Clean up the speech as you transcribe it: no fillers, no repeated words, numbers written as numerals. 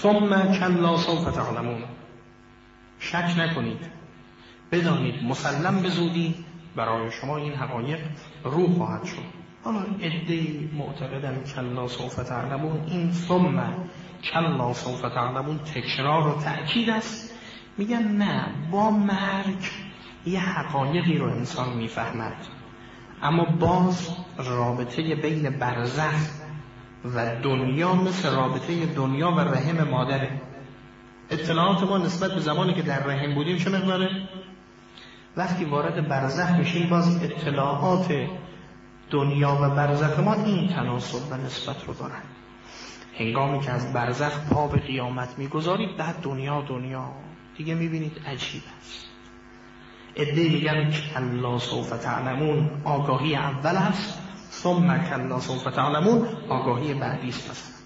ثم کلا سوف تعلمون. شک نکنید، بدانید مسلم به زودی برای شما این حقایق رو خواهد شد. حالا عده‌ای معتقدن کلا سوف تعلمون، این ثم کلا سوف تعلمون تکرار و تأکید است. میگن نه، با مرگ یه حقایقی رو انسان میفهمد، اما باز رابطه بین برزخ و دنیا مثل رابطه دنیا و رحم مادره. اطلاعات ما نسبت به زمانی که در رحم بودیم چه مقداره؟ وقتی وارد برزخ میشیم باز اطلاعات دنیا و برزخ ما این تناسب و نسبت رو دارن. هنگامی که از برزخ پا به قیامت میگذارید، بعد دنیا دیگه میبینید عجیب است. عده‌ای میگن کلا سوف تعلمون آگاهی اول است، ثم کلا سوف تعلمون آگاهی بعدی است.